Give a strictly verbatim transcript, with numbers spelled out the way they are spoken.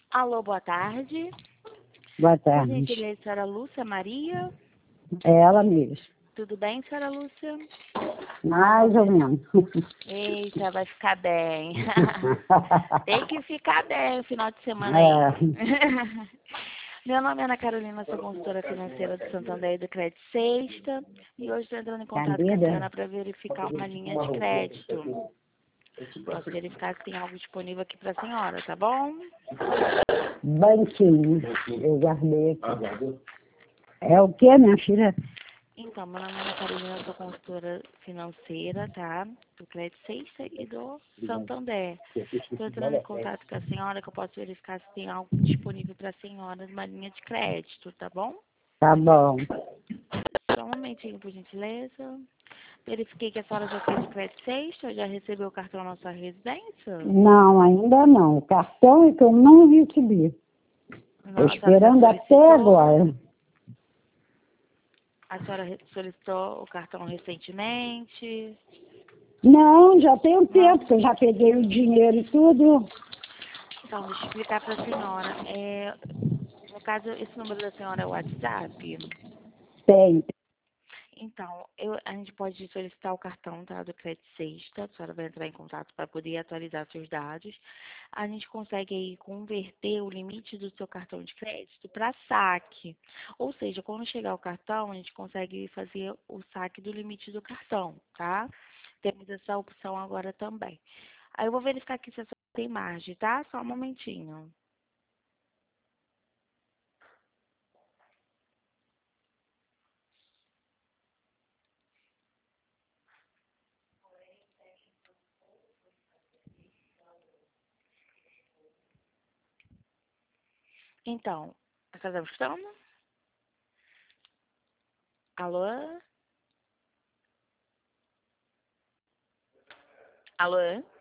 Alô, boa tarde. Boa Por tarde. gentileza, senhora Lúcia Maria. É ela mesmo. Tudo bem, senhora Lúcia? Mais ou menos. Eita, vai ficar bem. Tem que ficar bem o final de semana aí. É. Meu nome é Ana Carolina, sou consultora financeira do Santander e do Crédito Sexta. E hoje estou entrando em contato com a Candida? senhora para verificar uma linha de crédito. Posso verificar se tem algo disponível aqui para a senhora, tá bom? Banquinho. Eu guardei aqui. É o que, minha filha? Então, meu nome é Ana Carolina, sou consultora financeira, tá? Do Crédito Sexta e do Santander. Estou entrando em contato com a senhora, que eu posso verificar se tem algo disponível para a senhora numa linha de crédito, tá bom? Tá bom. Só um momentinho, por gentileza. Verifiquei que a senhora já fez o Crédito Sexta, já recebeu o cartão na sua residência? Não, ainda não. O cartão é que eu não recebi. Não, Estou a senhora já esperando até solicitou? agora. A senhora re- solicitou o cartão recentemente? Não, já tem um Não? tempo que eu já peguei o dinheiro e tudo. Então, deixa eu explicar para a senhora. É, no caso, esse número da senhora é o WhatsApp? Tem. Então, eu, a gente pode solicitar o cartão, tá, do Crédito Sexta. A senhora vai entrar em contato para poder atualizar seus dados. A gente consegue aí converter o limite do seu cartão de crédito para saque. Ou seja, quando chegar o cartão, a gente consegue fazer o saque do limite do cartão, tá? Temos essa opção agora também. Aí eu vou verificar aqui se a senhora tem margem, tá? Só um momentinho. Então, a senhora está me escutando? Alô? Alô?